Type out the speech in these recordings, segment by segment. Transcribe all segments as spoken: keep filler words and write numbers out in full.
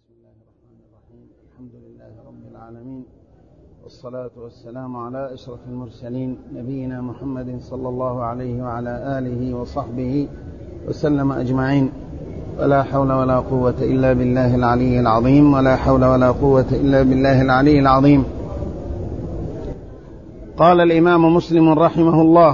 بسم الله الرحمن الرحيم. الحمد لله رب العالمين، والصلاة والسلام على أشرف المرسلين نبينا محمد صلى الله عليه وعلى آله وصحبه وسلم أجمعين. ولا حول ولا قوة إلا بالله العلي العظيم ولا حول ولا قوة إلا بالله العلي العظيم. قال الإمام مسلم رحمه الله: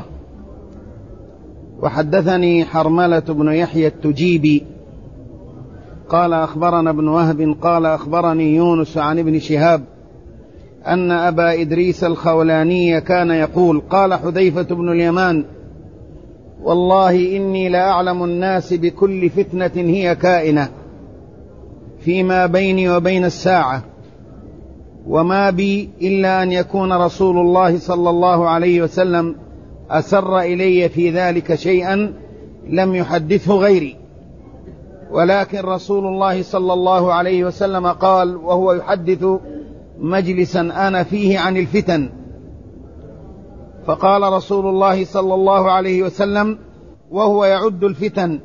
وحدثني حرملة بن يحيى التجيبي قال أخبرنا ابن وهب قال أخبرني يونس عن ابن شهاب أن أبا إدريس الخولاني كان يقول: قال حذيفة بن اليمان: والله إني لأعلم الناس بكل فتنة هي كائنة فيما بيني وبين الساعة، وما بي إلا أن يكون رسول الله صلى الله عليه وسلم أسر إلي في ذلك شيئا لم يحدثه غيري، ولكن رسول الله صلى الله عليه وسلم قال وهو يحدث مجلسا أنا فيه عن الفتن، فقال رسول الله صلى الله عليه وسلم وهو يعد الفتن: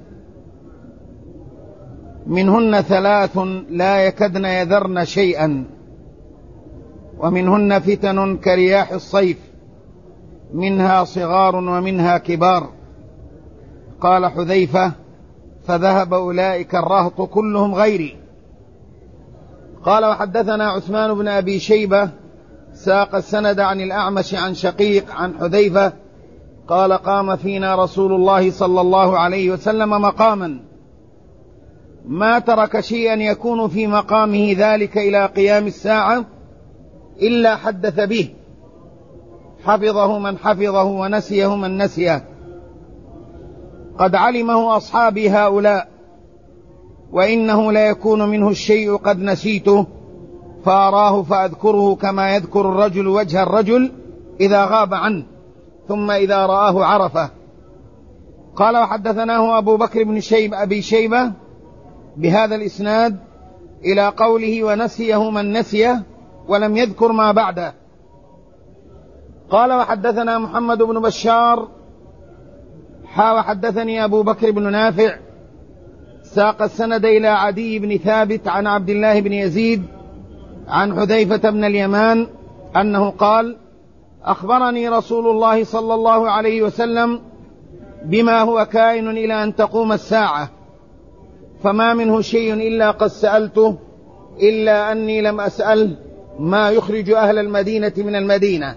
منهن ثلاث لا يكدن يذرن شيئا، ومنهن فتن كرياح الصيف، منها صغار ومنها كبار. قال حذيفة: فذهب أولئك الرهط كلهم غيري. قال: وحدثنا عثمان بن أبي شيبة ساق السند عن الأعمش عن شقيق عن حذيفة قال: قام فينا رسول الله صلى الله عليه وسلم مقاما ما ترك شيئا يكون في مقامه ذلك إلى قيام الساعة إلا حدث به، حفظه من حفظه ونسيه من نسيه، قد علمه أصحابي هؤلاء، وإنه ليكون منه الشيء قد نسيته فأراه فأذكره كما يذكر الرجل وجه الرجل إذا غاب عنه، ثم إذا رآه عرفه. قال: وحدثناه أبو بكر بن شيب أبي شيبة بهذا الإسناد إلى قوله ونسيه من نسيه، ولم يذكر ما بعده. قال: وحدثنا محمد بن بشار حا وحدثني أبو بكر بن نافع ساق السند إلى عدي بن ثابت عن عبد الله بن يزيد عن حذيفة بن اليمان أنه قال: أخبرني رسول الله صلى الله عليه وسلم بما هو كائن إلى أن تقوم الساعة، فما منه شيء إلا قد سألته، إلا أني لم أسأل ما يخرج أهل المدينة من المدينة.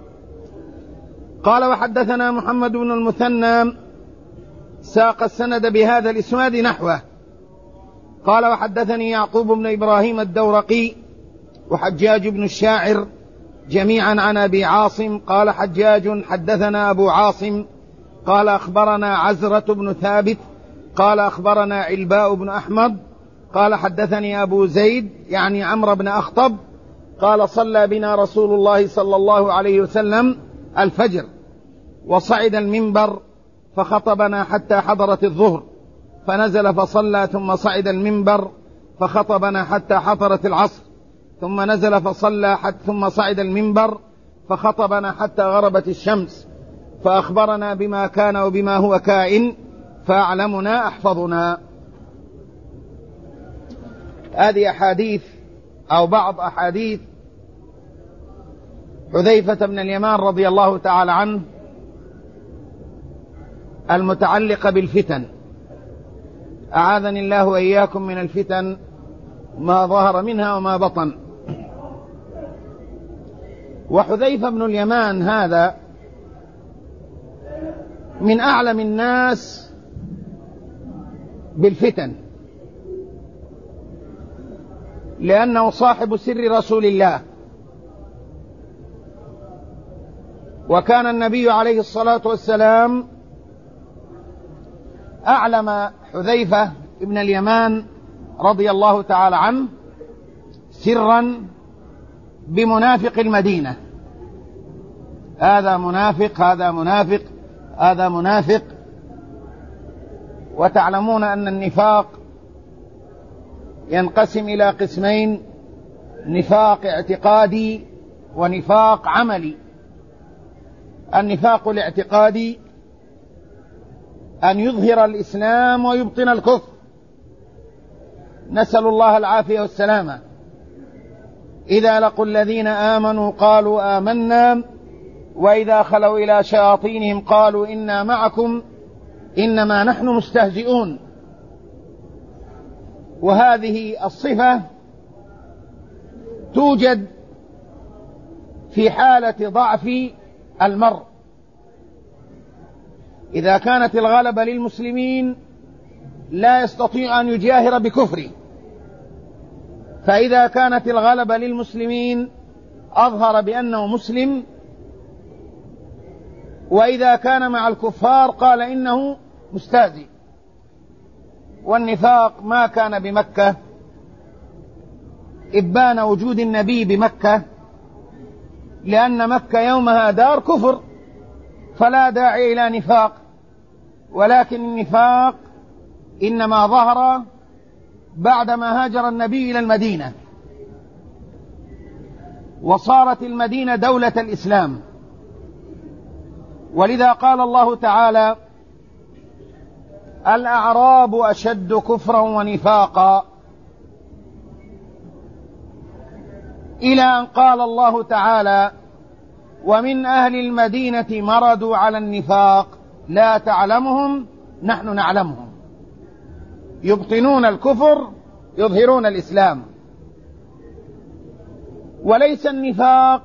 قال: وحدثنا محمد بن المثنى ساق السند بهذا الإسناد نحوه. قال: وحدثني يعقوب بن إبراهيم الدورقي وحجاج بن الشاعر جميعا عن أبي عاصم. قال حجاج: حدثنا أبو عاصم قال أخبرنا عزرة بن ثابت قال أخبرنا علباء بن أحمد قال حدثني أبو زيد يعني عمرو بن أخطب قال: صلى بنا رسول الله صلى الله عليه وسلم الفجر، وصعد المنبر فخطبنا حتى حضرت الظهر، فنزل فصلى، ثم صعد المنبر فخطبنا حتى حضرت العصر، ثم نزل فصلى حتى ثم صعد المنبر فخطبنا حتى غربت الشمس، فأخبرنا بما كان وبما هو كائن، فأعلمنا أحفظنا. هذه أحاديث أو بعض أحاديث حذيفة بن اليمان رضي الله تعالى عنه المتعلقة بالفتن، أعاذني الله وإياكم من الفتن ما ظهر منها وما بطن. وحذيفة بن اليمان هذا من أعلم الناس بالفتن، لأنه صاحب سر رسول الله، وكان النبي عليه الصلاة والسلام أعلم حذيفة بن اليمان رضي الله تعالى عنه سرا بمنافق المدينة: هذا منافق هذا منافق هذا منافق. وتعلمون أن النفاق ينقسم إلى قسمين: نفاق اعتقادي ونفاق عملي. النفاق الاعتقادي أن يظهر الإسلام ويبطن الكفر، نسأل الله العافية والسلامة. إذا لقوا الذين آمنوا قالوا آمنا وإذا خلوا إلى شياطينهم قالوا إنا معكم إنما نحن مستهزئون. وهذه الصفة توجد في حالة ضعف المرء. إذا كانت الغلبة للمسلمين لا يستطيع أن يجاهر بكفره، فإذا كانت الغلبة للمسلمين أظهر بأنه مسلم، وإذا كان مع الكفار قال إنه مستهزئ. والنفاق ما كان بمكة، إبان وجود النبي بمكة، لأن مكة يومها دار كفر فلا داعي إلى نفاق، ولكن النفاق إنما ظهر بعدما هاجر النبي إلى المدينة وصارت المدينة دولة الإسلام. ولذا قال الله تعالى: الأعراب أشد كفرا ونفاقا، إلى أن قال الله تعالى: ومن أهل المدينة مردوا على النفاق لا تعلمهم نحن نعلمهم، يبطنون الكفر يظهرون الإسلام. وليس النفاق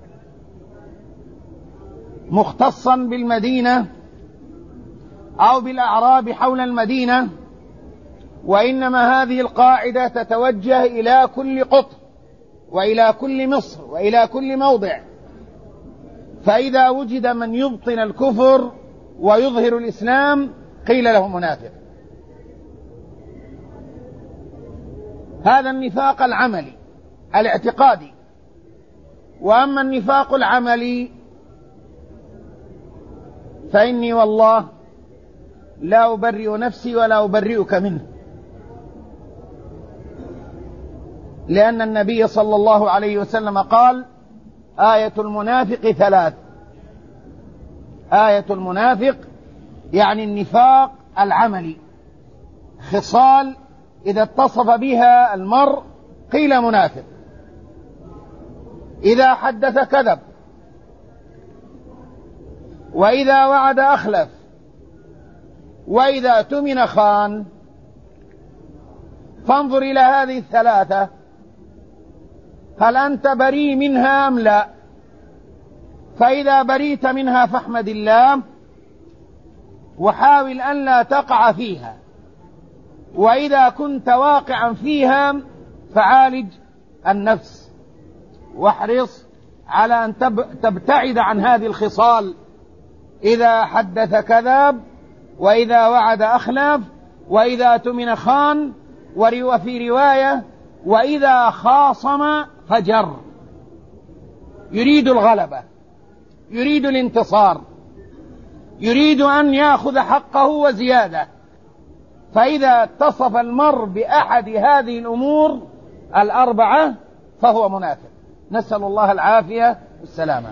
مختصا بالمدينة أو بالأعراب حول المدينة، وإنما هذه القاعدة تتوجه إلى كل قطر وإلى كل مصر وإلى كل موضع. فإذا وجد من يبطن الكفر ويظهر الإسلام قيل له منافق. هذا النفاق العملي الاعتقادي. وأما النفاق العملي فإني والله لا أبرئ نفسي ولا أبرئك منه، لأن النبي صلى الله عليه وسلم قال: آية المنافق ثلاث. آية المنافق يعني النفاق العملي، خصال إذا اتصف بها المرء قيل منافق. إذا حدث كذب، وإذا وعد أخلف، وإذا اؤتمن خان. فانظر إلى هذه الثلاثة، هل أنت بريء منها أم لا؟ فإذا بريت منها فاحمد الله وحاول أن لا تقع فيها، وإذا كنت واقعا فيها فعالج النفس واحرص على أن تبتعد عن هذه الخصال. إذا حدث كذب، وإذا وعد أخلف، وإذا اؤتمن خان، وفي رواية وإذا خاصم فجر. يريد الغلبة، يريد الانتصار، يريد أن يأخذ حقه وزيادة. فإذا اتصف المرء بأحد هذه الأمور الأربعة فهو منافق، نسأل الله العافية والسلامة.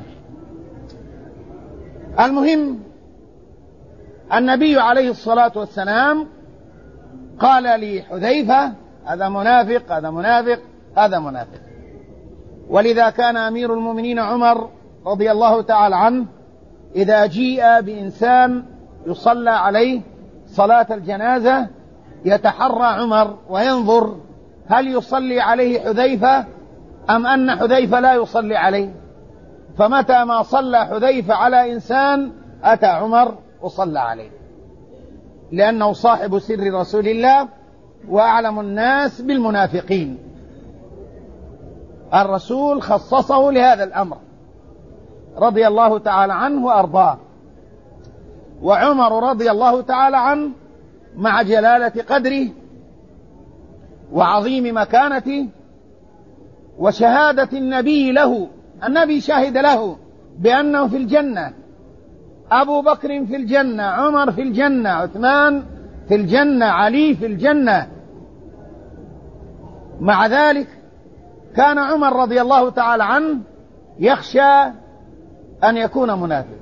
المهم، النبي عليه الصلاة والسلام قال لحذيفة: هذا منافق، هذا منافق، هذا منافق. ولذا كان أمير المؤمنين عمر رضي الله تعالى عنه إذا جيء بإنسان يصلى عليه صلاة الجنازة يتحرى عمر وينظر هل يصلي عليه حذيفة أم أن حذيفة لا يصلي عليه. فمتى ما صلى حذيفة على إنسان أتى عمر وصلى عليه، لأنه صاحب سر رسول الله وأعلم الناس بالمنافقين. الرسول خصصه لهذا الأمر رضي الله تعالى عنه وأرضاه. وعمر رضي الله تعالى عنه مع جلالة قدره وعظيم مكانته وشهادة النبي له، النبي شهد له بأنه في الجنة، أبو بكر في الجنة، عمر في الجنة، عثمان في الجنة، علي في الجنة. مع ذلك كان عمر رضي الله تعالى عنه يخشى أن يكون منافق.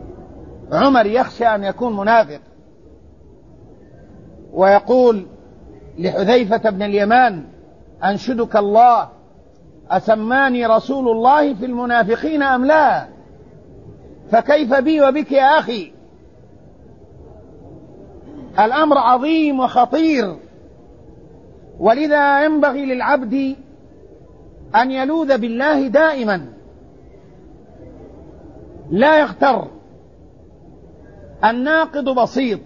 عمر يخشى أن يكون منافق ويقول لحذيفة بن اليمان: أنشدك الله أسماني رسول الله في المنافقين أم لا؟ فكيف بي وبك يا أخي؟ الأمر عظيم وخطير، ولذا ينبغي للعبد أن يلوذ بالله دائما، لا يغتر. الناقض بسيط: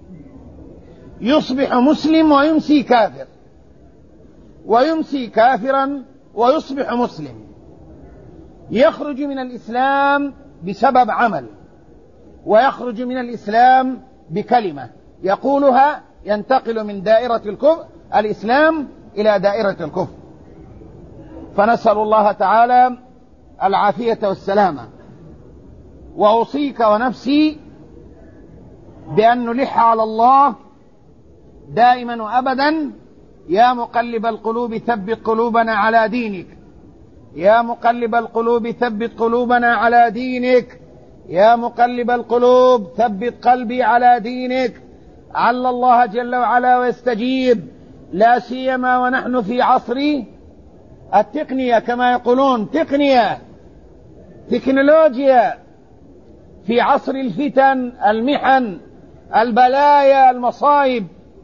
يصبح مسلم ويمسي كافر، ويمسي كافرا ويصبح مسلم، يخرج من الإسلام بسبب عمل، ويخرج من الإسلام بكلمة يقولها، ينتقل من دائرة الكفر الإسلام إلى دائرة الكفر. فنسأل الله تعالى العافية والسلامة. وأوصيك ونفسي بأن نلح على الله دائما وأبدا: يا مقلب القلوب ثبت قلوبنا على دينك، يا مقلب القلوب ثبت قلوبنا على دينك، يا مقلب القلوب ثبت قلبي على دينك. عل الله جل وعلا ويستجيب، لا سيما ونحن في عصر التقنية، كما يقولون تقنية، تكنولوجيا، في عصر الفتن، المحن، البلايا، المصائب.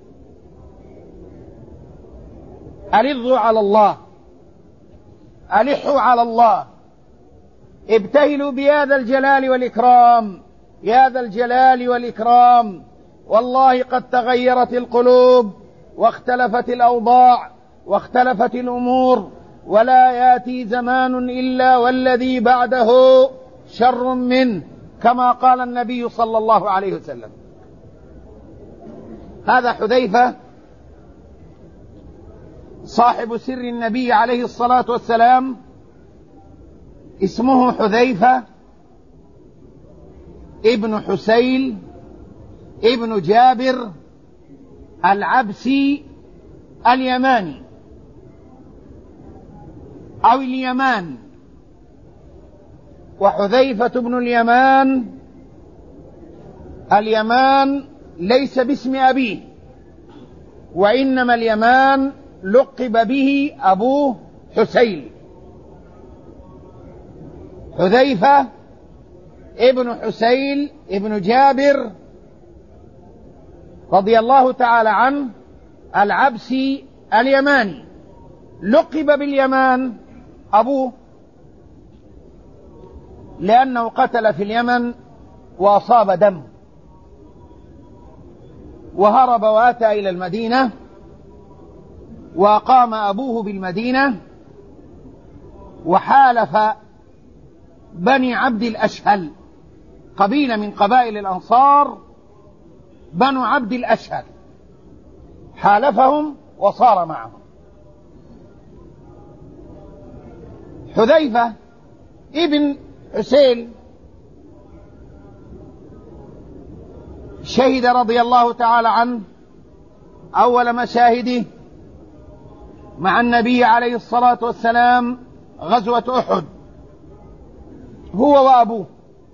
ألظوا على الله، ألحوا على الله، ابتهلوا بهذا الجلال والإكرام، يا ذا الجلال والإكرام. والله قد تغيرت القلوب، واختلفت الأوضاع، واختلفت الأمور، ولا يأتي زمان إلا والذي بعده شر منه، كما قال النبي صلى الله عليه وسلم. هذا حذيفة صاحب سر النبي عليه الصلاة والسلام، اسمه حذيفة ابن حسيل ابن جابر العبسي اليماني أو اليمان. وحذيفة بن اليمان، اليمان ليس باسم أبيه، وإنما اليمان لقب به أبوه حسيل. حذيفة ابن حسيل ابن جابر رضي الله تعالى عنه العبسي اليماني، لقب باليمان أبوه لأنه قتل في اليمن وأصاب دم، وهرب وأتى إلى المدينة، وقام أبوه بالمدينة، وحالف بني عبد الأشهل، قبيلة من قبائل الأنصار، بنو عبد الأشهل، حالفهم وصار معهم. حذيفة ابن حسين شهد رضي الله تعالى عنه أول مشاهده مع النبي عليه الصلاة والسلام غزوة أحد، هو وأبوه،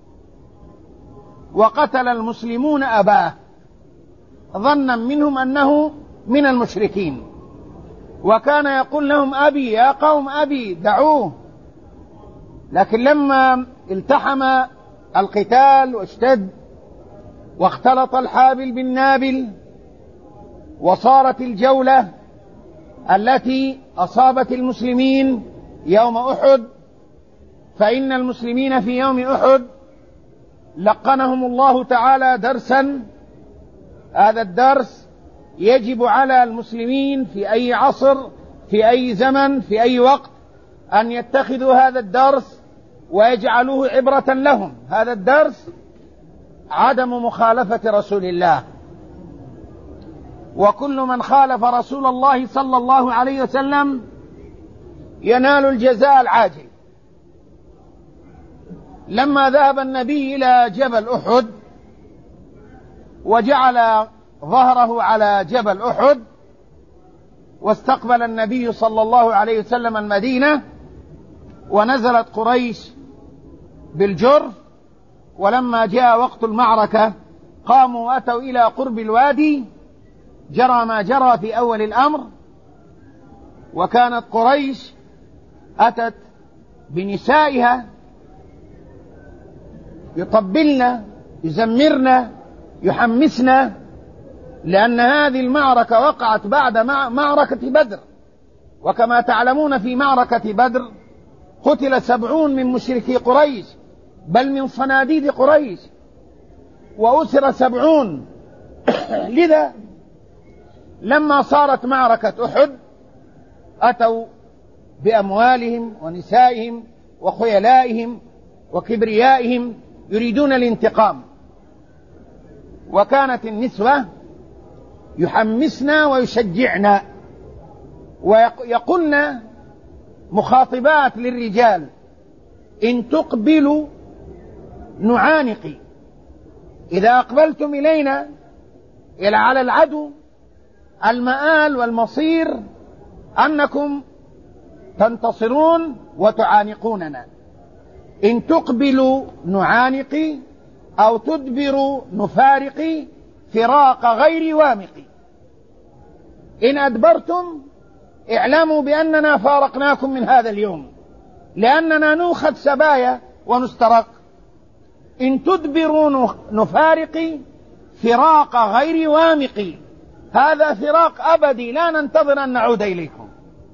وقتل المسلمون أباه ظنا منهم أنه من المشركين، وكان يقول لهم: أبي يا قوم أبي دعوه. لكن لما التحم القتال واشتد واختلط الحابل بالنابل، وصارت الجولة التي أصابت المسلمين يوم أحد، فإن المسلمين في يوم أحد لقنهم الله تعالى درسا، هذا الدرس يجب على المسلمين في أي عصر، في أي زمن، في أي وقت، أن يتخذوا هذا الدرس ويجعلوه عبرة لهم. هذا الدرس عدم مخالفة رسول الله، وكل من خالف رسول الله صلى الله عليه وسلم ينال الجزاء العاجل. لما ذهب النبي إلى جبل أحد وجعل ظهره على جبل أحد، واستقبل النبي صلى الله عليه وسلم المدينة، ونزلت قريش بالجرف، ولما جاء وقت المعركة قاموا وأتوا إلى قرب الوادي، جرى ما جرى في أول الأمر، وكانت قريش أتت بنسائها يطبلن يزمرن يحمسن، لأن هذه المعركة وقعت بعد معركة بدر، وكما تعلمون في معركة بدر قتل سبعون من مشركي قريش بل من صناديد قريش، وأسر سبعون. لذا لما صارت معركة أحد أتوا بأموالهم ونسائهم وخيلائهم وكبريائهم يريدون الانتقام، وكانت النسوة يحمسنا ويشجعنا ويقولن مخاطبات للرجال: إن تقبلوا نعانق، إذا أقبلتم إلينا إلى على العدو المآل والمصير أنكم تنتصرون وتعانقوننا، إن تقبلوا نعانق أو تدبروا نفارق فراق غير وامق، إن أدبرتم اعلموا بأننا فارقناكم من هذا اليوم، لأننا نوخذ سبايا ونسترق، إن تدبروا نفارق فراق غير وامق، هذا فراق أبدي لا ننتظر أن نعود إليكم.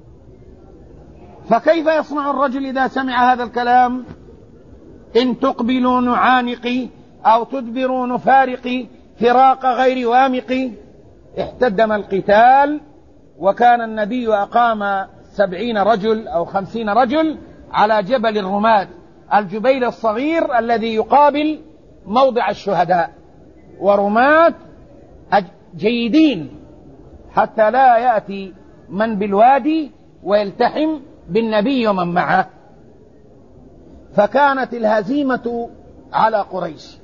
فكيف يصنع الرجل إذا سمع هذا الكلام؟ إن تقبلوا نعانق أو تدبروا نفارق فراق غير وامق. احتدم القتال، وكان النبي أقام سبعين رجل أو خمسين رجل على جبل الرماة، الجبيل الصغير الذي يقابل موضع الشهداء، ورماة جيدين حتى لا يأتي من بالوادي ويلتحم بالنبي ومن معه. فكانت الهزيمة على قريش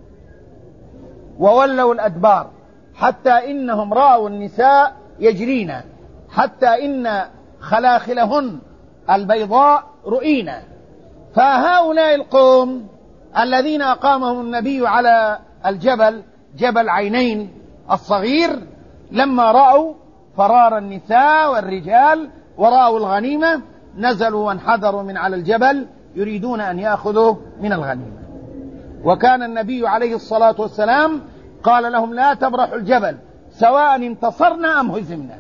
وولوا الأدبار، حتى إنهم رأوا النساء يجرين، حتى إن خلاخلهن البيضاء رؤينا. فهؤلاء القوم الذين أقامهم النبي على الجبل، جبل عينين الصغير، لما رأوا فرار النساء والرجال ورأوا الغنيمة نزلوا وانحدروا من على الجبل يريدون أن يأخذوا من الغنيمة. وكان النبي عليه الصلاة والسلام قال لهم: لا تبرحوا الجبل سواء انتصرنا أم هزمنا.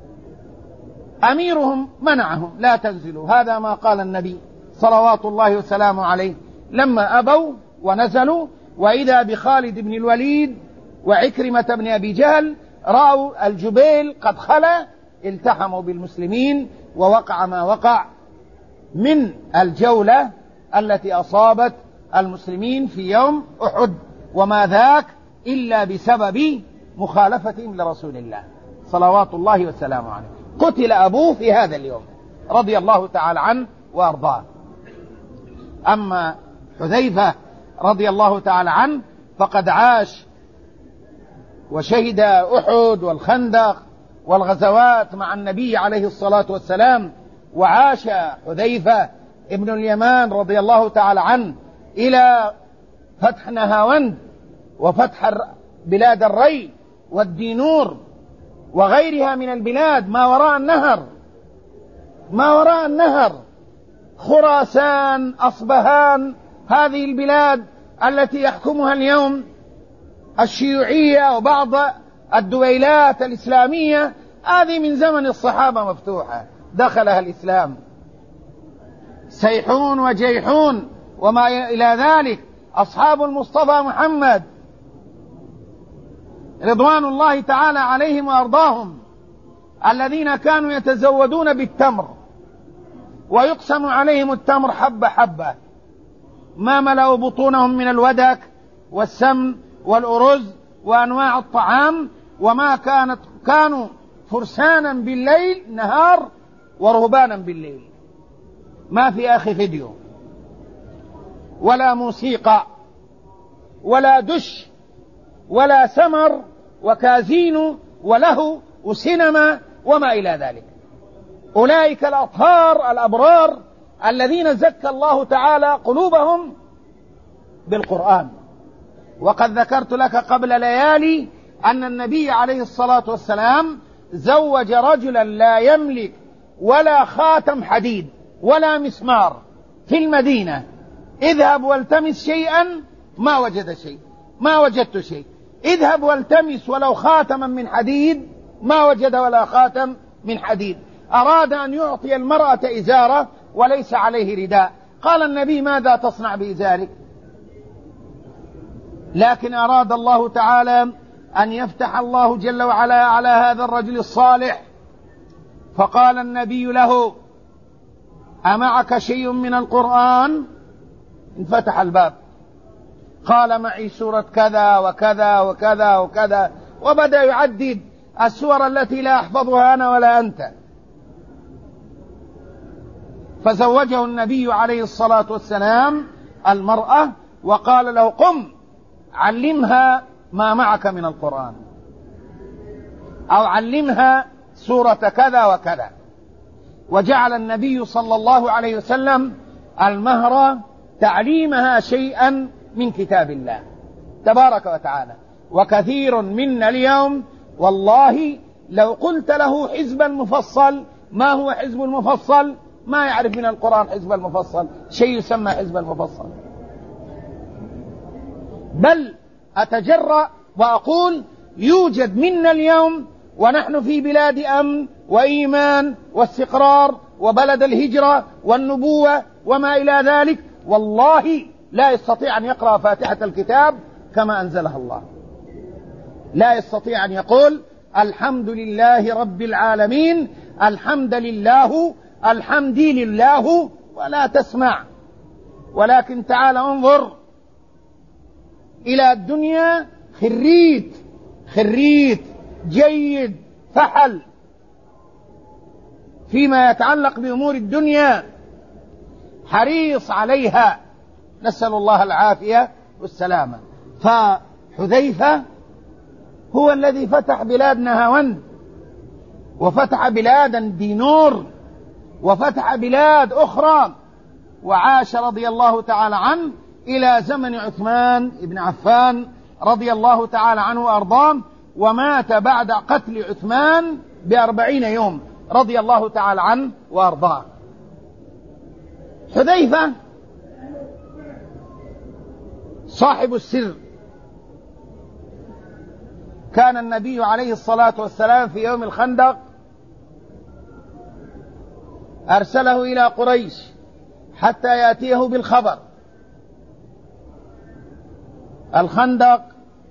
أميرهم منعهم: لا تنزلوا. هذا ما قال النبي صلوات الله وسلامه عليه. لما أبوا ونزلوا، وإذا بخالد بن الوليد وعكرمة بن أبي جهل رأوا الجبيل قد خلا، التحموا بالمسلمين، ووقع ما وقع من الجولة التي أصابت المسلمين في يوم أحد، وما ذاك إلا بسبب مخالفتهم لرسول الله صلوات الله وسلامه عليه. قتل أبوه في هذا اليوم رضي الله تعالى عنه وأرضاه. أما حذيفة رضي الله تعالى عنه فقد عاش وشهد أحد والخندق والغزوات مع النبي عليه الصلاة والسلام، وعاش حذيفة ابن اليمان رضي الله تعالى عنه إلى فتح نهاوند وفتح بلاد الري والدينور وغيرها من البلاد ما وراء النهر، ما وراء النهر، خراسان، أصبهان، هذه البلاد التي يحكمها اليوم الشيوعية وبعض الدويلات الإسلامية، هذه من زمن الصحابة مفتوحة، دخلها الإسلام. سيحون وجيحون وما إلى ذلك، أصحاب المصطفى محمد رضوان الله تعالى عليهم وأرضاهم، الذين كانوا يتزودون بالتمر ويقسم عليهم التمر حبة حبة، ما ملأوا بطونهم من الودك والسمن والأرز وأنواع الطعام، وما كانت كانوا فرسانا بالليل نهار ورهبانا بالليل. ما في أخي فيديو ولا موسيقى ولا دش ولا سمر وكازينو وله وسينما وما إلى ذلك. أولئك الأطهار الأبرار الذين زكى الله تعالى قلوبهم بالقرآن. وقد ذكرت لك قبل ليالي أن النبي عليه الصلاة والسلام زوج رجلا لا يملك ولا خاتم حديد ولا مسمار في المدينة: اذهب والتمس شيئا، ما وجد شيء، ما وجدت شيء. اذهب والتمس ولو خاتما من حديد، ما وجد ولا خاتم من حديد. أراد أن يعطي المرأة إزارة وليس عليه رداء، قال النبي: ماذا تصنع بإزارك؟ لكن أراد الله تعالى أن يفتح الله جل وعلا على هذا الرجل الصالح، فقال النبي له: أمعك شيء من القرآن؟ انفتح الباب، قال: معي سورة كذا وكذا وكذا وكذا، وبدأ يعدد السور التي لا أحفظها أنا ولا أنت. فزوجه النبي عليه الصلاة والسلام المرأة وقال له: قم علمها ما معك من القرآن، أو علمها سورة كذا وكذا. وجعل النبي صلى الله عليه وسلم المهر تعليمها شيئا من كتاب الله تبارك وتعالى. وكثير منا اليوم والله لو قلت له حزبا مفصل، ما هو حزب المفصل؟ ما يعرف من القرآن حزب المفصل، شيء يسمى حزب المفصل. بل أتجرأ وأقول: يوجد منا اليوم ونحن في بلاد أمن وإيمان واستقرار وبلد الهجرة والنبوة وما إلى ذلك، والله لا يستطيع أن يقرأ فاتحة الكتاب كما أنزلها الله، لا يستطيع أن يقول الحمد لله رب العالمين، الحمد لله، الحمد لله، ولا تسمع. ولكن تعال انظر إلى الدنيا، خريت خريت جيد فحل فيما يتعلق بأمور الدنيا، حريص عليها، نسأل الله العافية والسلامة. فحذيفة هو الذي فتح بلاد نهاوند، وفتح بلادا دينور، وفتح بلاد أخرى، وعاش رضي الله تعالى عنه إلى زمن عثمان بن عفان رضي الله تعالى عنه وأرضاه، ومات بعد قتل عثمان بأربعين يوم رضي الله تعالى عنه وأرضاه. حذيفة صاحب السر، كان النبي عليه الصلاة والسلام في يوم الخندق أرسله إلى قريش حتى يأتيه بالخبر. الخندق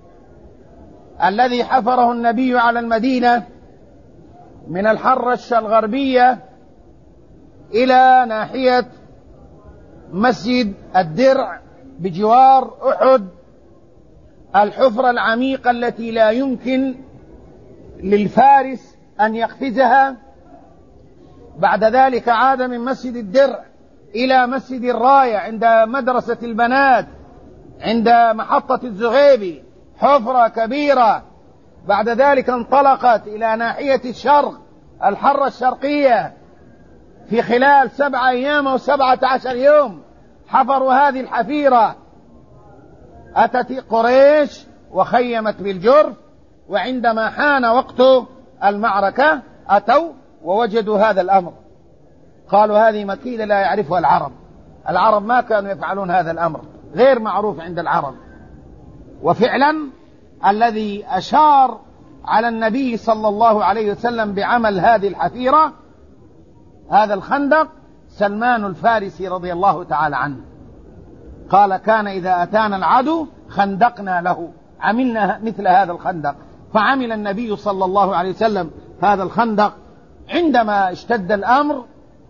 الذي حفره النبي على المدينة من الحرة الغربية إلى ناحية مسجد الدرع بجوار أحد، الحفرة العميقة التي لا يمكن للفارس أن يقفزها. بعد ذلك عاد من مسجد الدرع إلى مسجد الراية عند مدرسة البنات عند محطة الزغيبي، حفرة كبيرة. بعد ذلك انطلقت إلى ناحية الشرق، الحرة الشرقية، في خلال سبعة أيام أو سبعة عشر يوم حفروا هذه الحفيرة. أتت قريش وخيمت بالجرف، وعندما حان وقت المعركة أتوا ووجدوا هذا الأمر، قالوا هذه مكيدة لا يعرفها العرب. العرب ما كانوا يفعلون هذا الأمر، غير معروف عند العرب. وفعلا الذي أشار على النبي صلى الله عليه وسلم بعمل هذه الحفيرة، هذا الخندق، سلمان الفارسي رضي الله تعالى عنه، قال: كان إذا أتانا العدو خندقنا له، عملنا مثل هذا الخندق. فعمل النبي صلى الله عليه وسلم هذا الخندق. عندما اشتد الأمر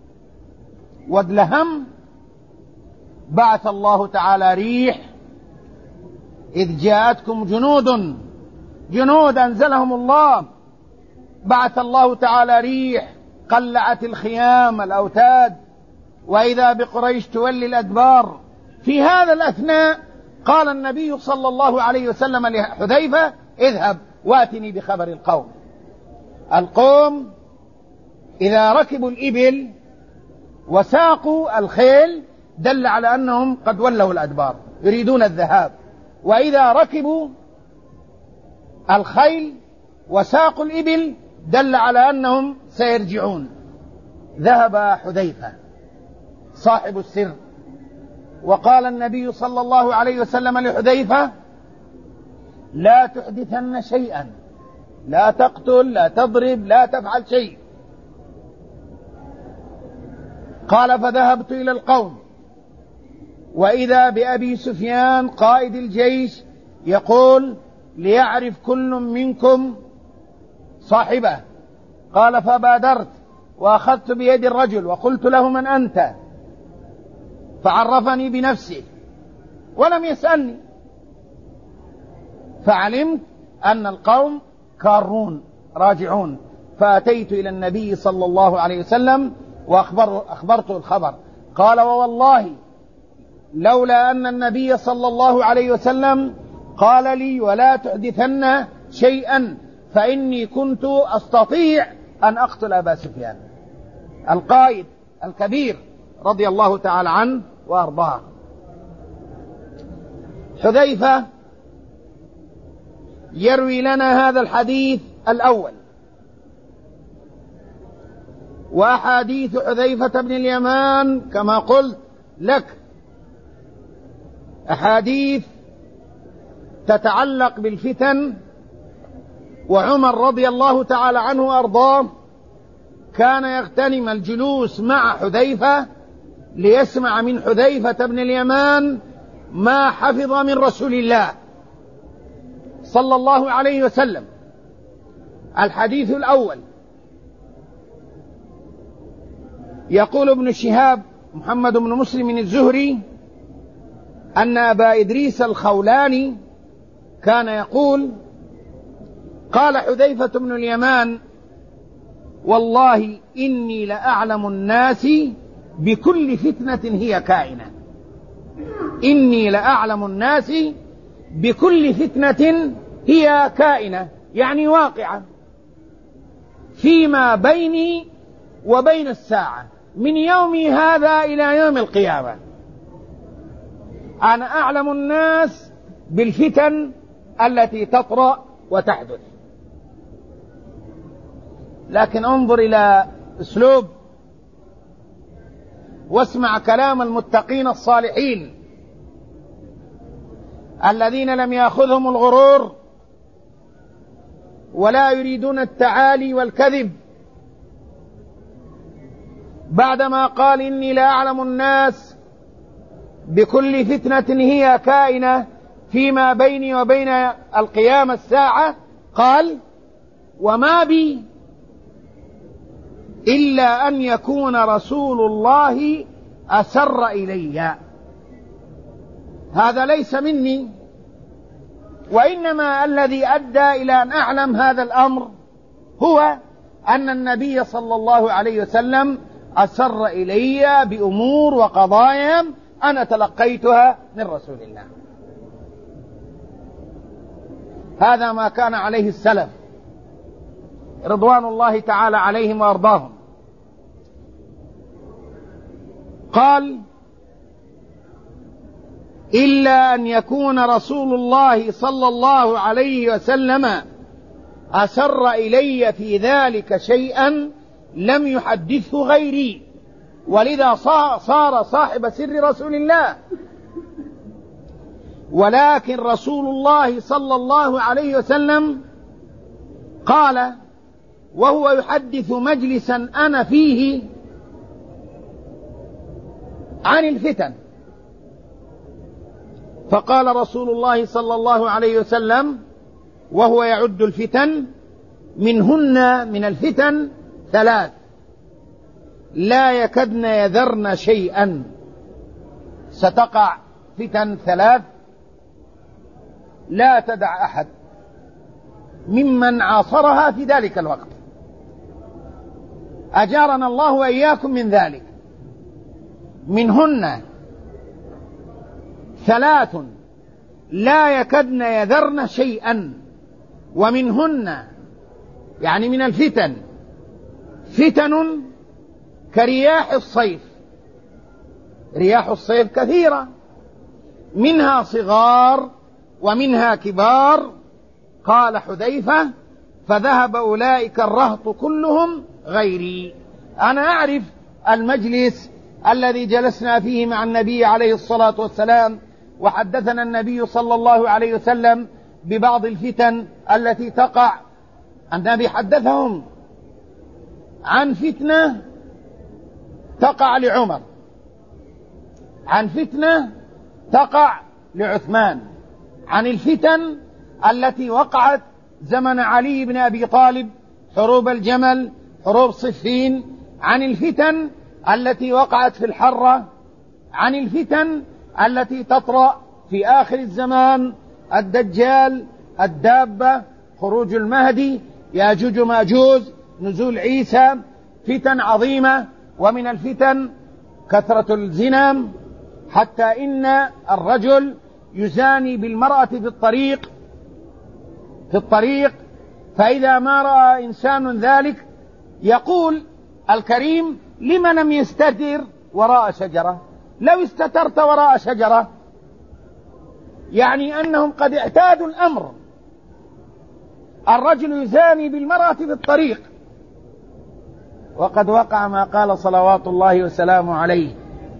وادلهم بعث الله تعالى ريح، إذ جاءتكم جنود جنود أنزلهم الله، بعث الله تعالى ريح قلعت الخيام الأوتاد، وإذا بقريش تولي الأدبار. في هذا الأثناء قال النبي صلى الله عليه وسلم لحذيفة: اذهب واتني بخبر القوم. القوم إذا ركبوا الإبل وساقوا الخيل دل على أنهم قد ولوا الأدبار، يريدون الذهاب. وإذا ركبوا الخيل وساقوا الإبل دل على أنهم سيرجعون. ذهب حذيفة صاحب السر، وقال النبي صلى الله عليه وسلم لحذيفة: لا تحدثن شيئا، لا تقتل، لا تضرب، لا تفعل شيء. قال: فذهبت إلى القوم وإذا بأبي سفيان قائد الجيش يقول: ليعرف كل منكم صاحبه. قال: فبادرت وأخذت بيد الرجل وقلت له: من أنت؟ فعرفني بنفسه ولم يسألني، فعلمت أن القوم كارون راجعون، فأتيت إلى النبي صلى الله عليه وسلم وأخبرته الخبر. قال: ووالله لولا أن النبي صلى الله عليه وسلم قال لي: ولا تحدثن شيئا، فإني كنت أستطيع أن أقتل أبا سفيان القائد الكبير رضي الله تعالى عنه وأرضاه. حذيفة يروي لنا هذا الحديث الأول. وأحاديث حذيفة بن اليمان كما قلت لك أحاديث تتعلق بالفتن، وعمر رضي الله تعالى عنه وأرضاه كان يغتنم الجلوس مع حذيفة ليسمع من حذيفة بن اليمان ما حفظ من رسول الله صلى الله عليه وسلم. الحديث الأول: يقول ابن شهاب محمد بن مسلم الزهري أن أبا إدريس الخولاني كان يقول: قال حذيفة بن اليمان: والله إني لأعلم الناس بكل فتنة هي كائنة. إني لأعلم الناس بكل فتنة هي كائنة، يعني واقعة فيما بيني وبين الساعة، من يومي هذا إلى يوم القيامة. أنا أعلم الناس بالفتن التي تطرأ وتحدث. لكن انظر إلى أسلوب واسمع كلام المتقين الصالحين الذين لم يأخذهم الغرور ولا يريدون التعالي والكذب. بعدما قال: إني لا أعلم الناس بكل فتنة هي كائنة فيما بيني وبين القيامة الساعة، قال: وما بي إلا أن يكون رسول الله أسر إلي. هذا ليس مني، وإنما الذي أدى إلى أن أعلم هذا الأمر هو أن النبي صلى الله عليه وسلم أسر إلي بأمور وقضايا أنا تلقيتها من رسول الله. هذا ما كان عليه السلف رضوان الله تعالى عليهم وأرضاهم. قال: إلا أن يكون رسول الله صلى الله عليه وسلم أسر إلي في ذلك شيئا لم يحدثه غيري، ولذا صار صاحب سر رسول الله. ولكن رسول الله صلى الله عليه وسلم قال وهو يحدث مجلسا أنا فيه عن الفتن، فقال رسول الله صلى الله عليه وسلم وهو يعد الفتن: منهن من الفتن ثلاث لا يكدن يذرن شيئا. ستقع فتن ثلاث لا تدع أحد ممن عاصرها في ذلك الوقت، أجارنا الله وإياكم من ذلك. منهن ثلاث لا يكدن يذرن شيئا، ومنهن يعني من الفتن فتن كرياح الصيف. رياح الصيف كثيرة، منها صغار ومنها كبار. قال حذيفة: فذهب أولئك الرهط كلهم غيري. أنا أعرف المجلس الذي جلسنا فيه مع النبي عليه الصلاة والسلام، وحدثنا النبي صلى الله عليه وسلم ببعض الفتن التي تقع. النبي حدثهم عن فتنة تقع لعمر، عن فتنة تقع لعثمان، عن الفتن التي وقعت زمن علي بن أبي طالب، حروب الجمل، حروب صفين، عن الفتن التي وقعت في الحرة، عن الفتن التي تطرأ في آخر الزمان، الدجال، الدابة، خروج المهدي، ياجوج ماجوج، نزول عيسى، فتن عظيمة. ومن الفتن كثرة الزنا، حتى إن الرجل يزاني بالمرأة في الطريق في الطريق فإذا ما رأى إنسان ذلك يقول الكريم: لم لم يستتر وراء شجرة؟ لو استترت وراء شجرة، يعني أنهم قد اعتادوا الأمر. الرجل يزاني بالمرأة في الطريق، وقد وقع ما قال صلوات الله وسلامه عليه،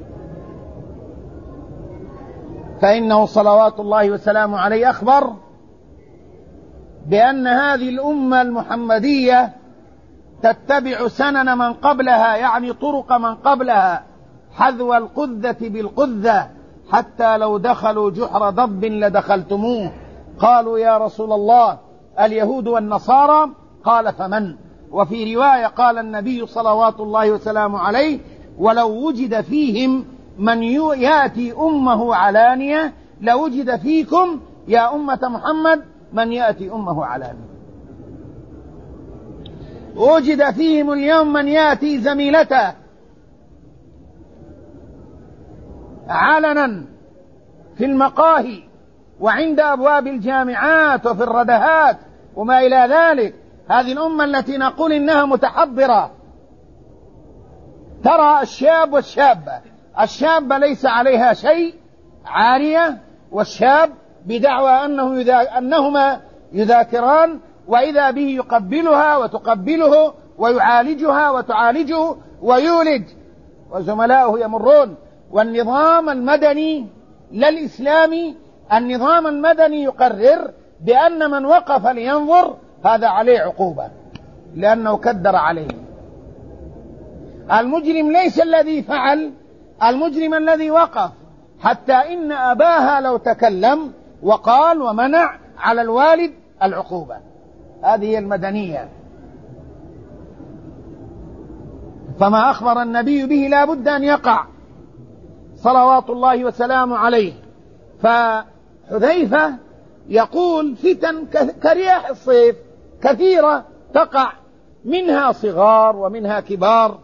فإنه صلوات الله وسلامه عليه أخبر بأن هذه الأمة المحمدية تتبع سنن من قبلها، يعني طرق من قبلها، حذو القذة بالقذة، حتى لو دخلوا جحر ضب لدخلتموه. قالوا: يا رسول الله، اليهود والنصارى؟ قال: فمن؟ وفي رواية قال النبي صلوات الله وسلامه عليه: ولو وجد فيهم من يأتي أمه علانية لوجد فيكم يا أمة محمد من يأتي أمه علانية. وجد فيهم اليوم من يأتي زميلته علنا في المقاهي وعند أبواب الجامعات وفي الردهات وما إلى ذلك. هذه الأمة التي نقول إنها متحضرة. ترى الشاب والشابة، الشابة ليس عليها شيء، عارية، والشاب بدعوى أنه يذا... أنهما يذاكران، وإذا به يقبلها وتقبله ويعالجها وتعالجه ويولج، وزملاؤه يمرون. والنظام المدني لا الإسلامي، النظام المدني يقرر بأن من وقف لينظر هذا عليه عقوبة لأنه كدر عليه. المجرم ليس الذي فعل، المجرم الذي وقف، حتى إن أباها لو تكلم وقال ومنع على الوالد العقوبة. هذه المدنية. فما أخبر النبي به لا بد أن يقع صلوات الله وسلامه عليه. فحذيفة يقول: فتن كرياح الصيف كثيرة تقع، منها صغار ومنها كبار.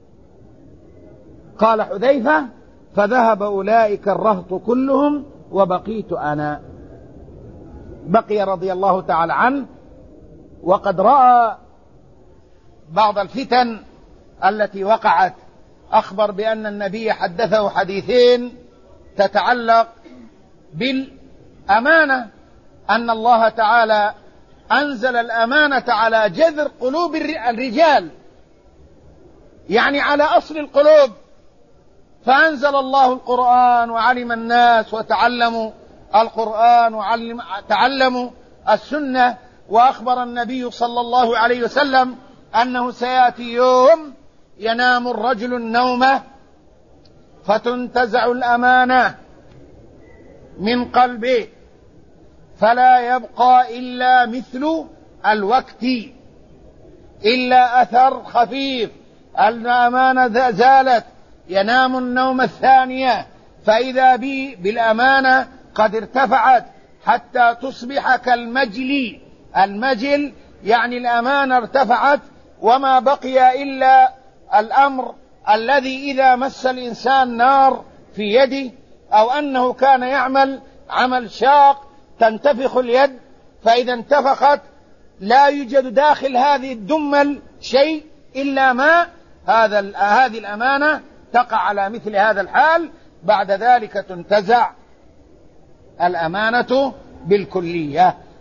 قال حذيفة: فذهب أولئك الرهط كلهم وبقيت أنا. بقي رضي الله تعالى عنه، وقد رأى بعض الفتن التي وقعت. أخبر بأن النبي حدثه حديثين تتعلق بالأمانة، أن الله تعالى أنزل الأمانة على جذر قلوب الرجال، يعني على أصل القلوب. فأنزل الله القرآن وعلم الناس وتعلموا القرآن وتعلموا السنة. وأخبر النبي صلى الله عليه وسلم أنه سيأتي يوم ينام الرجل النوم فتنتزع الأمانة من قلبه فلا يبقى إلا مثل الوقت، إلا أثر خفيف. الأمانة زالت، ينام النوم الثانية فإذا بي بالأمانة قد ارتفعت حتى تصبح كالمجل. المجل يعني الأمانة ارتفعت، وما بقي إلا الأمر الذي إذا مس الإنسان نار في يده، أو أنه كان يعمل عمل شاق تنتفخ اليد، فإذا انتفخت لا يوجد داخل هذه الدمل شيء إلا ماء. هذا هذه الأمانة تقع على مثل هذا الحال. بعد ذلك تنتزع الأمانة بالكلية.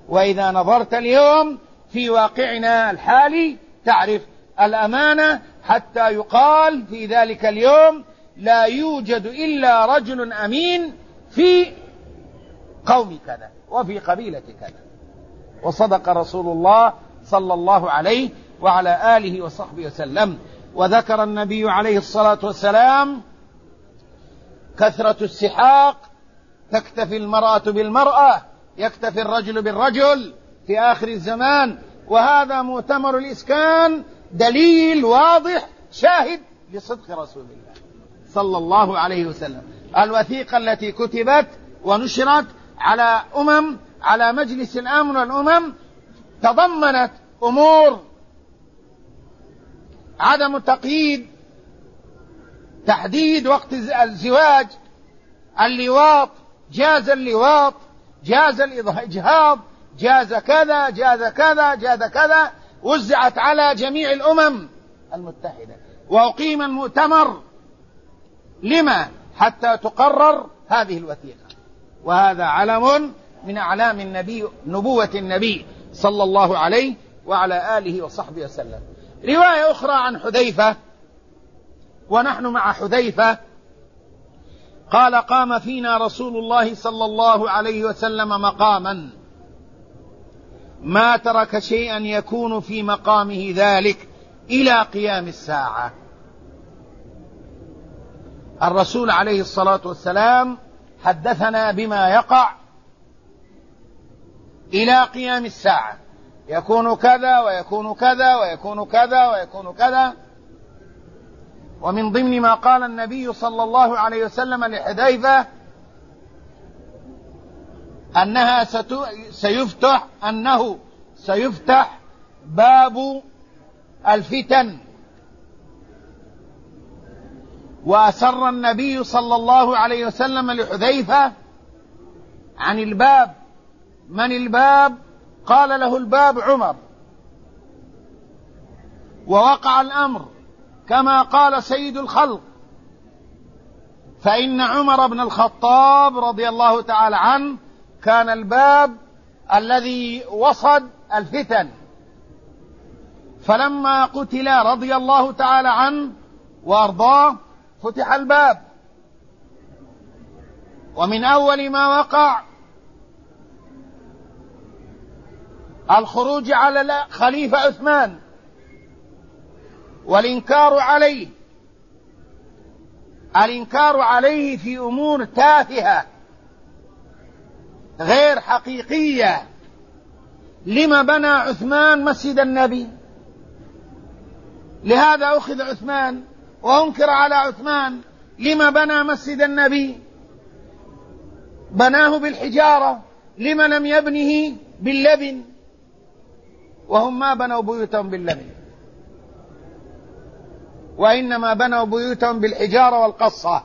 وإذا نظرت اليوم في واقعنا الحالي تعرف الأمانة، حتى يقال في ذلك اليوم لا يوجد إلا رجل أمين في قوم كذا وفي قبيلة كذا. وصدق رسول الله صلى الله عليه وعلى آله وصحبه وسلم. وذكر النبي عليه الصلاة والسلام كثرة السحاق، تكتفي المرأة بالمرأة، يكتفي الرجل بالرجل في آخر الزمان. وهذا مؤتمر الإسكان دليل واضح شاهد لصدق رسول الله صلى الله عليه وسلم. الوثيقة التي كتبت ونشرت على أمم على مجلس الأمن والأمم تضمنت أمور عدم تقييد، تحديد وقت الزواج، اللواط، جاز اللواط، جاز الإجهاض، جاز كذا جاز كذا جاز كذا، وزعت على جميع الأمم المتحدة. وأقيم المؤتمر لما؟ حتى تقرر هذه الوثيقة. وهذا علم من أعلام النبي، نبوة النبي صلى الله عليه وعلى آله وصحبه وسلم. رواية أخرى عن حذيفة، ونحن مع حذيفة، قال: قام فينا رسول الله صلى الله عليه وسلم مقاما ما ترك شيئا يكون في مقامه ذلك إلى قيام الساعة. الرسول عليه الصلاة والسلام حدثنا بما يقع إلى قيام الساعة، يكون كذا ويكون كذا ويكون كذا ويكون كذا. ومن ضمن ما قال النبي صلى الله عليه وسلم لحذيفة أنها سيفتح أنه سيفتح باب الفتن. وأسر النبي صلى الله عليه وسلم لحذيفة عن الباب: من الباب؟ قال له: الباب عمر. ووقع الأمر كما قال سيد الخلق، فإن عمر بن الخطاب رضي الله تعالى عنه كان الباب الذي وصد الفتن. فلما قتل رضي الله تعالى عنه وأرضاه فتح الباب. ومن أول ما وقع الخروج على خليفة عثمان والإنكار عليه، الإنكار عليه في أمور تافهة غير حقيقية. لما بنى عثمان مسجد النبي؟ لهذا أخذ عثمان وأنكر على عثمان. لما بنى مسجد النبي؟ بناه بالحجارة. لما لم يبنه باللبن؟ وهم ما بنوا بيوتهم باللبن، وإنما بنوا بيوتهم بالحجارة والقصة.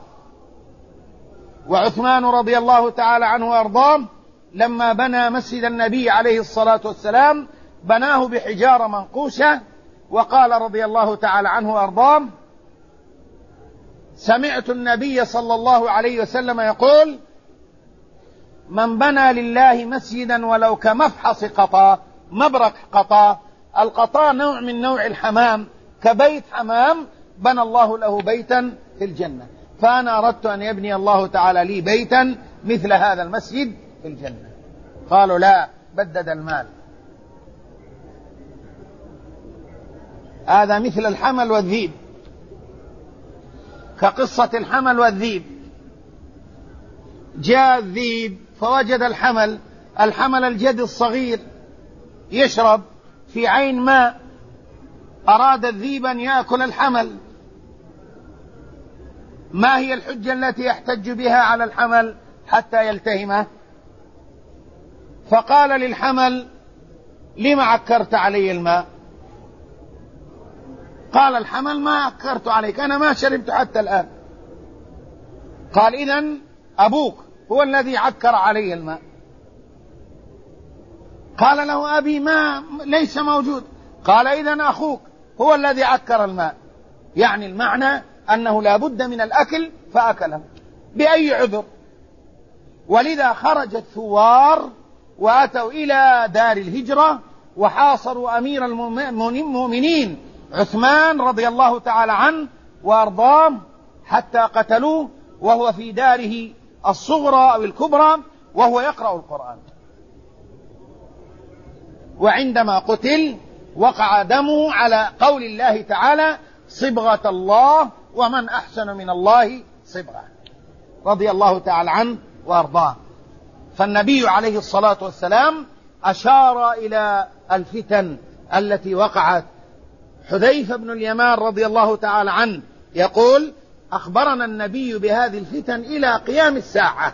وعثمان رضي الله تعالى عنه وأرضاه لما بنى مسجد النبي عليه الصلاة والسلام بناه بحجارة منقوشة. وقال رضي الله تعالى عنه وأرضاه: سمعت النبي صلى الله عليه وسلم يقول: من بنى لله مسجدا ولو كمفحص قطا، مبرك قطا، القطا نوع من نوع الحمام، كبيت حمام، بنى الله له بيتا في الجنة. فأنا أردت أن يبني الله تعالى لي بيتا مثل هذا المسجد في الجنة. قالوا: لا، بدد المال. هذا مثل الحمل والذيب، كقصة الحمل والذيب. جاء الذيب فوجد الحمل، الحمل الجد الصغير يشرب في عين ماء، أراد الذيب أن يأكل الحمل. ما هي الحجة التي يحتج بها على الحمل حتى يلتهمه؟ فقال للحمل: لما عكرت علي الماء؟ قال الحمل: ما عكرت عليك، أنا ما شربت حتى الآن. قال: إذن أبوك هو الذي عكر علي الماء. قال له: أبي ما ليس موجود. قال: إذن أخوك هو الذي عكر الماء. يعني المعنى أنه لا بد من الأكل فأكله بأي عذر. ولذا خرج الثوار وأتوا إلى دار الهجرة وحاصروا أمير المؤمنين عثمان رضي الله تعالى عنه وأرضاه حتى قتلوه وهو في داره الصغرى أو الكبرى وهو يقرأ القرآن. وعندما قتل وقع دمه على قول الله تعالى: صبغة الله ومن أحسن من الله صبغة، رضي الله تعالى عنه وأرضاه. فالنبي عليه الصلاة والسلام أشار إلى الفتن التي وقعت. حذيفة بن اليمان رضي الله تعالى عنه يقول: أخبرنا النبي بهذه الفتن إلى قيام الساعة.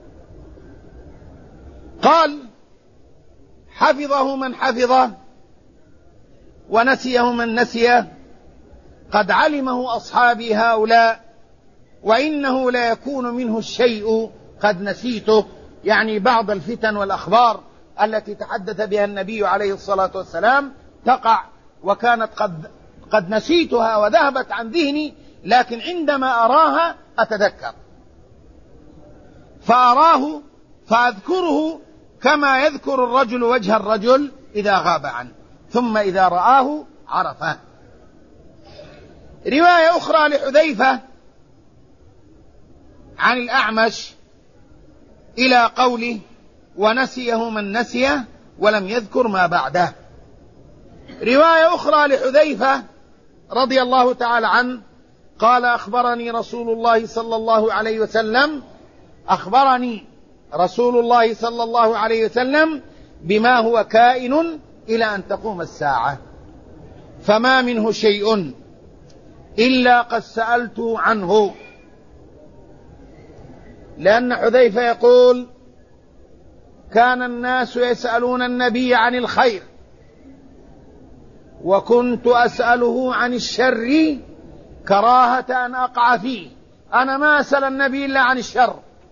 قال: حفظه من حفظه ونسيه من نسيه، قد علمه أصحابي هؤلاء، وإنه لا يكون منه الشيء قد نسيته، يعني بعض الفتن والأخبار التي تحدث بها النبي عليه الصلاة والسلام تقع وكانت قد, قد نسيتها وذهبت عن ذهني، لكن عندما أراها أتذكر، فأراه فأذكره كما يذكر الرجل وجه الرجل إذا غاب عنه، ثم إذا رآه عرفه. رواية أخرى لحذيفة عن الأعمش إلى قوله: ونسيه من نسيه ولم يذكر ما بعده. رواية أخرى لحذيفة رضي الله تعالى عنه قال: أخبرني رسول الله صلى الله عليه وسلم أخبرني رسول الله صلى الله عليه وسلم بما هو كائن إلى أن تقوم الساعة، فما منه شيء إلا قد سألته عنه. لأن حذيفة يقول: كان الناس يسألون النبي عن الخير وكنت أسأله عن الشر كراهة أن أقع فيه. أنا ما أسأل النبي إلا عن الشر،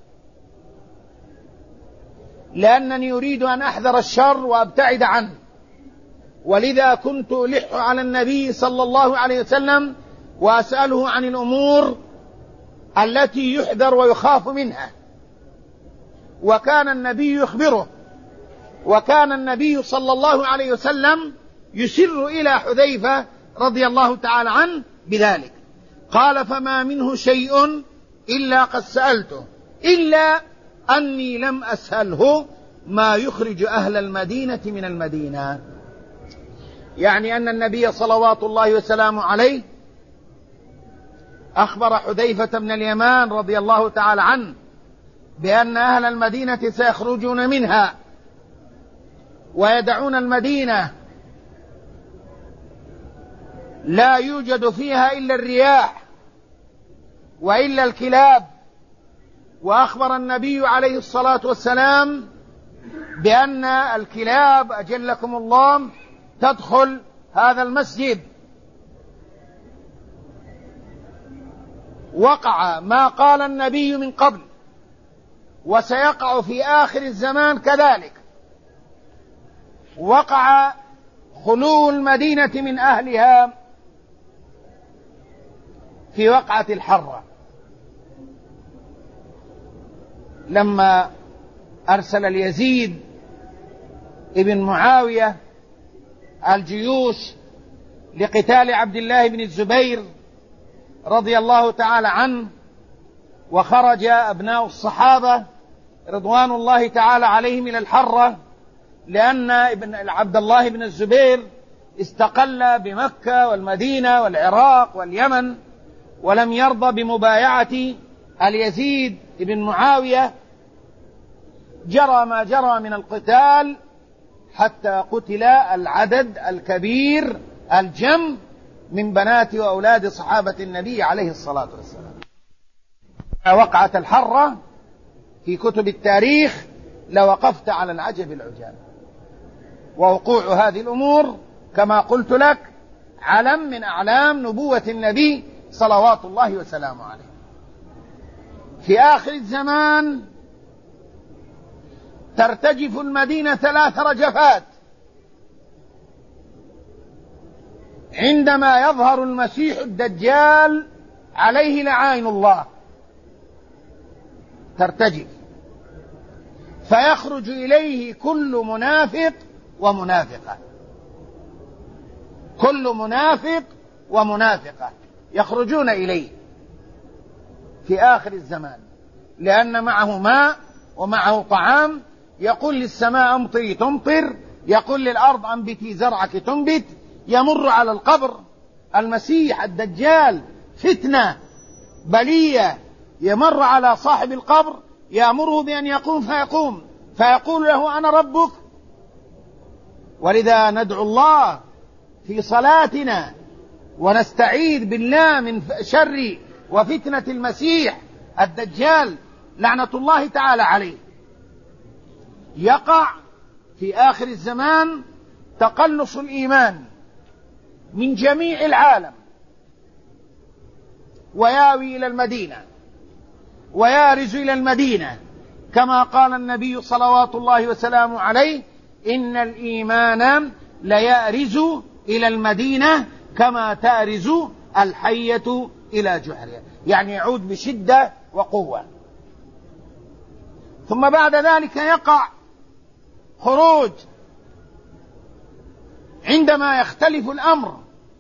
لأنني أريد أن أحذر الشر وأبتعد عنه، ولذا كنت ألح على النبي صلى الله عليه وسلم وأسأله عن الأمور التي يحذر ويخاف منها. وكان النبي يخبره، وكان النبي صلى الله عليه وسلم يسر إلى حذيفة رضي الله تعالى عنه بذلك. قال: فما منه شيء إلا قد سألته، إلا أني لم أسأله ما يخرج أهل المدينة من المدينة. يعني أن النبي صلوات الله وسلامه عليه أخبر حذيفة بن اليمان رضي الله تعالى عنه بأن أهل المدينة سيخرجون منها ويدعون المدينة لا يوجد فيها إلا الرياح وإلا الكلاب. وأخبر النبي عليه الصلاة والسلام بأن الكلاب أجلكم الله تدخل هذا المسجد. وقع ما قال النبي من قبل وسيقع في آخر الزمان كذلك. وقع خلو المدينة من أهلها في وقعة الحرة، لما أرسل اليزيد ابن معاوية الجيوش لقتال عبد الله بن الزبير رضي الله تعالى عنه، وخرج أبناء الصحابة رضوان الله تعالى عليهم إلى الحرة، لأن ابن عبد الله بن الزبير استقل بمكة والمدينة والعراق واليمن، ولم يرضى بمبايعة اليزيد بن معاوية. جرى ما جرى من القتال حتى قتل العدد الكبير الجم من بنات وأولاد صحابة النبي عليه الصلاة والسلام. وقعة الحرة في كتب التاريخ لوقفت على العجب العجاب. ووقوع هذه الأمور كما قلت لك علم من أعلام نبوة النبي صلوات الله وسلامه عليه. في آخر الزمان ترتجف المدينة ثلاث رجفات عندما يظهر المسيح الدجال عليه لعائن الله، ترتجف. فيخرج إليه كل منافق ومنافقة، كل منافق ومنافقة يخرجون إليه في آخر الزمان، لأن معه ماء ومعه طعام. يقول للسماء أمطري تمطر، يقول للأرض أنبتي زرعك تنبت. يمر على القبر المسيح الدجال فتنة بلية، يمر على صاحب القبر يأمره بأن يقوم فيقوم، فيقول له أنا ربك. ولذا ندعو الله في صلاتنا ونستعيذ بالله من شر وفتنة المسيح الدجال لعنة الله تعالى عليه. يقع في آخر الزمان تقلص الإيمان من جميع العالم، وياوي إلى المدينة ويارز إلى المدينة، كما قال النبي صلوات الله وسلامه عليه: إن الإيمان ليأرز إلى المدينة كما تأرز الحية إلى جحرها، يعني يعود بشدة وقوة. ثم بعد ذلك يقع خروج عندما يختلف الأمر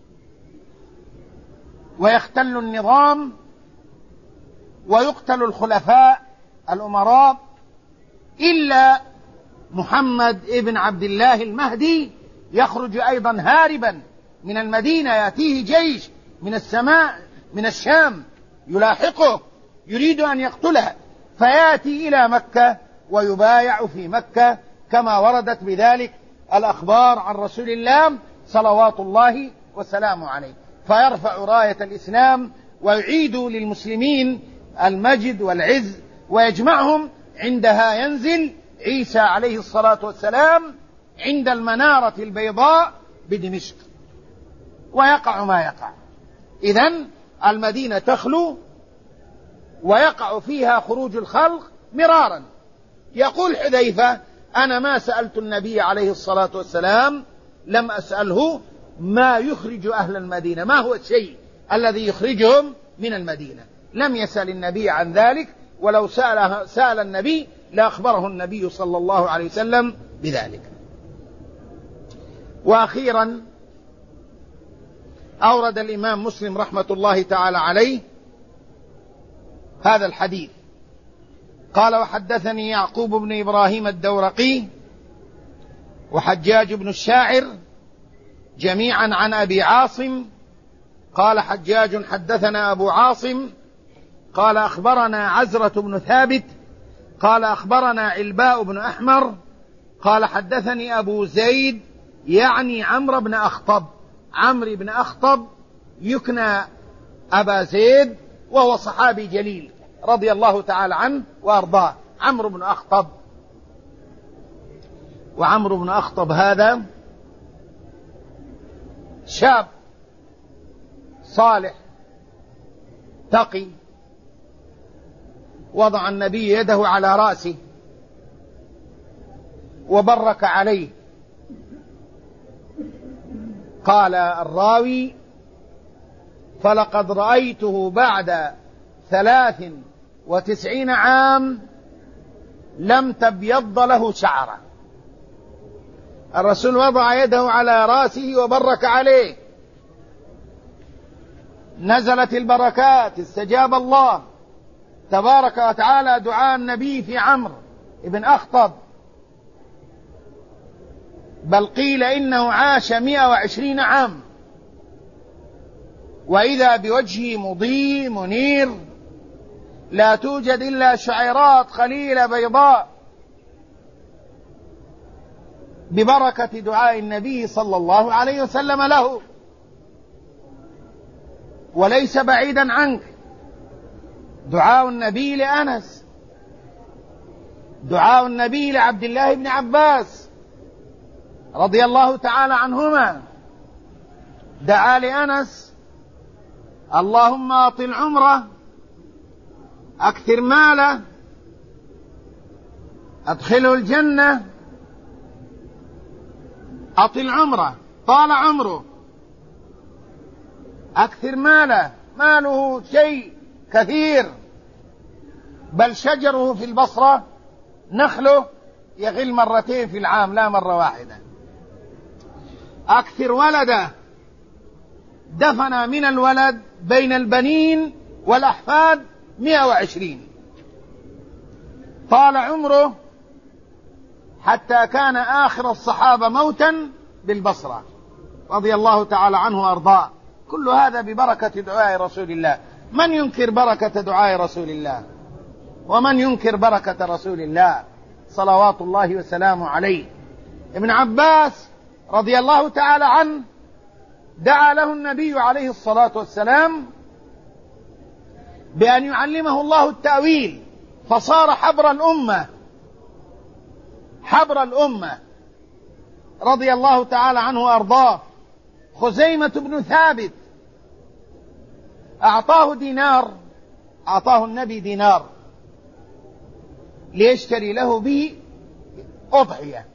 ويختل النظام ويقتل الخلفاء الأمراء، إلا محمد ابن عبد الله المهدي يخرج أيضا هاربا من المدينة، يأتيه جيش من السماء من الشام يلاحقه يريد أن يقتله، فيأتي إلى مكة ويبايع في مكة، كما وردت بذلك الأخبار عن رسول الله صلوات الله وسلامه عليه، فيرفع راية الإسلام ويعيد للمسلمين المجد والعز ويجمعهم. عندها ينزل عيسى عليه الصلاة والسلام عند المنارة البيضاء بدمشق، ويقع ما يقع. إذن المدينة تخلو ويقع فيها خروج الخلق مرارا. يقول حذيفة: أنا ما سألت النبي عليه الصلاة والسلام، لم أسأله ما يخرج أهل المدينة، ما هو الشيء الذي يخرجهم من المدينة، لم يسأل النبي عن ذلك، ولو سأل, سأل النبي لأخبره النبي صلى الله عليه وسلم بذلك. وأخيرا أورد الإمام مسلم رحمة الله تعالى عليه هذا الحديث، قال: وحدثني يعقوب بن إبراهيم الدورقي وحجاج بن الشاعر جميعا عن أبي عاصم قال حجاج: حدثنا أبو عاصم قال أخبرنا عزرة بن ثابت قال أخبرنا علباء بن أحمر قال حدثني أبو زيد يعني عمرو بن أخطب. عمرو بن أخطب يكنى أبا زيد، وهو صحابي جليل رضي الله تعالى عنه وأرضاه، عمرو بن أخطب. وعمرو بن أخطب هذا شاب صالح تقي، وضع النبي يده على رأسه وبرك عليه. قال الراوي: فلقد رأيته بعد ثلاث وتسعين عام لم تبيض له شعرة. الرسول وضع يده على رأسه وبرك عليه، نزلت البركات، استجاب الله تبارك وتعالى دعاء النبي في عمرو بن أخطب، بل قيل إنه عاش مئة وعشرين عام، وإذا بوجهه مضيء منير، لا توجد إلا شعيرات قليلة بيضاء، ببركة دعاء النبي صلى الله عليه وسلم له. وليس بعيدا عنك دعاء النبي لأنس، دعاء النبي لعبد الله بن عباس رضي الله تعالى عنهما، دعا لأنس: اللهم أطل عمره، أكثر ماله، أدخله الجنة. أطل عمره، طال عمره، أكثر ماله، ماله شيء كثير، بل شجره في البصرة، نخله يغل مرتين في العام لا مرة واحدة. أكثر ولده دفن من الولد بين البنين والأحفاد مئة وعشرين. طال عمره حتى كان آخر الصحابة موتا بالبصرة رضي الله تعالى عنه وأرضاه. كل هذا ببركة دعاء رسول الله. من ينكر بركة دعاء رسول الله؟ ومن ينكر بركة رسول الله صلوات الله وسلامه عليه؟ ابن عباس رضي الله تعالى عنه دعا له النبي عليه الصلاة والسلام بأن يعلمه الله التأويل، فصار حبر الأمة حبر الأمة رضي الله تعالى عنه وأرضاه. خزيمة بن ثابت أعطاه دينار، أعطاه النبي دينار ليشتري له به أضحية.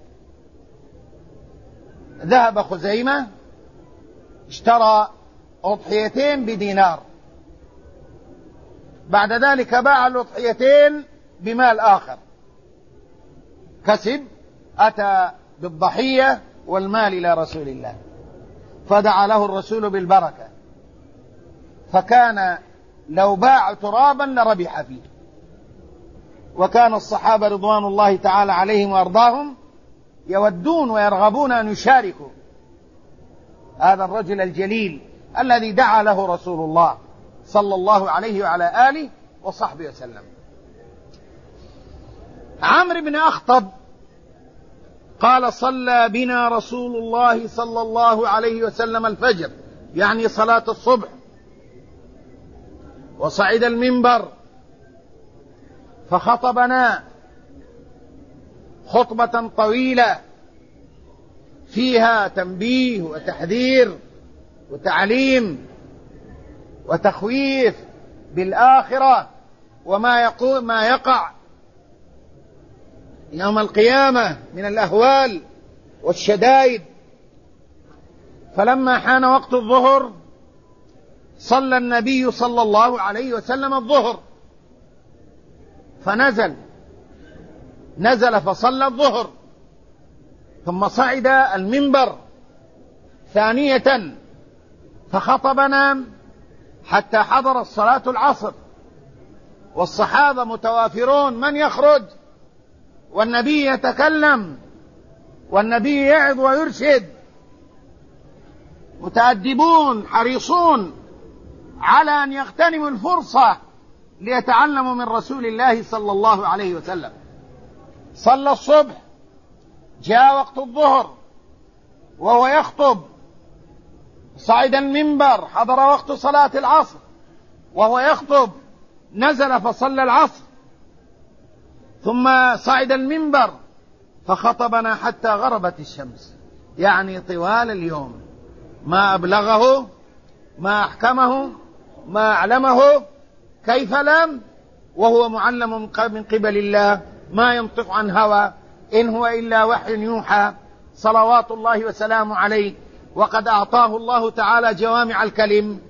ذهب خزيمة اشترى أضحيتين بدينار، بعد ذلك باع الأضحيتين بمال آخر، كسب، أتى بالضحية والمال إلى رسول الله، فدعا له الرسول بالبركة، فكان لو باع ترابا لربح فيه. وكان الصحابة رضوان الله تعالى عليهم وأرضاهم يودون ويرغبون أن يشاركوا هذا الرجل الجليل الذي دعا له رسول الله صلى الله عليه وعلى آله وصحبه وسلم. عمرو بن أخطب قال: صلى بنا رسول الله صلى الله عليه وسلم الفجر، يعني صلاة الصبح، وصعد المنبر فخطبنا خطبة طويلة فيها تنبيه وتحذير وتعليم وتخويف بالآخرة وما يقول ما يقع يوم القيامة من الأهوال والشدائد. فلما حان وقت الظهر صلى النبي صلى الله عليه وسلم الظهر، فنزل نزل فصلى الظهر، ثم صعد المنبر ثانية فخطبنا حتى حضر الصلاة العصر، والصحابة متوافرون، من يخرج والنبي يتكلم والنبي يعظ ويرشد، متأدبون حريصون على أن يغتنموا الفرصة ليتعلموا من رسول الله صلى الله عليه وسلم. صلى الصبح، جاء وقت الظهر وهو يخطب، صعد المنبر، حضر وقت صلاة العصر وهو يخطب، نزل فصلى العصر، ثم صعد المنبر فخطبنا حتى غربت الشمس، يعني طوال اليوم. ما أبلغه، ما أحكمه، ما أعلمه، كيف لم، وهو معلم من قبل الله، ما ينطق عن هوى، إن هو إلا وحي يوحى، صلوات الله وسلامه عليه. وقد أعطاه الله تعالى جوامع الكلم.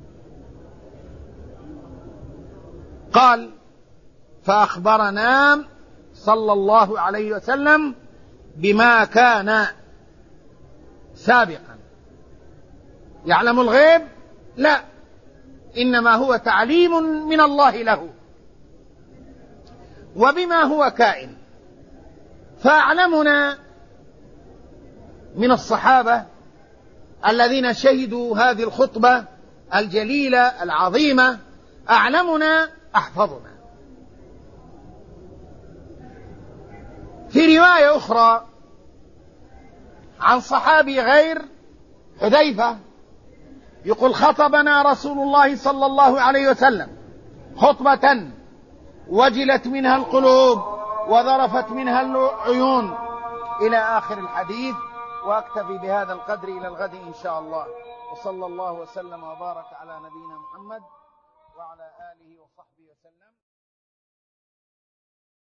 قال: فأخبرنا صلى الله عليه وسلم بما كان سابقا. يعلم الغيب؟ لا، إنما هو تعليم من الله له، وبما هو كائن. فأعلمنا من الصحابة الذين شهدوا هذه الخطبة الجليلة العظيمة، أعلمنا أحفظنا. في رواية أخرى عن صحابي غير حذيفة يقول: خطبنا رسول الله صلى الله عليه وسلم خطبة وجلت منها القلوب وذرفت منها العيون، إلى آخر الحديث. وأكتفي بهذا القدر إلى الغد إن شاء الله. وصلى الله وسلم وبارك على نبينا محمد وعلى آله وصحبه وسلم.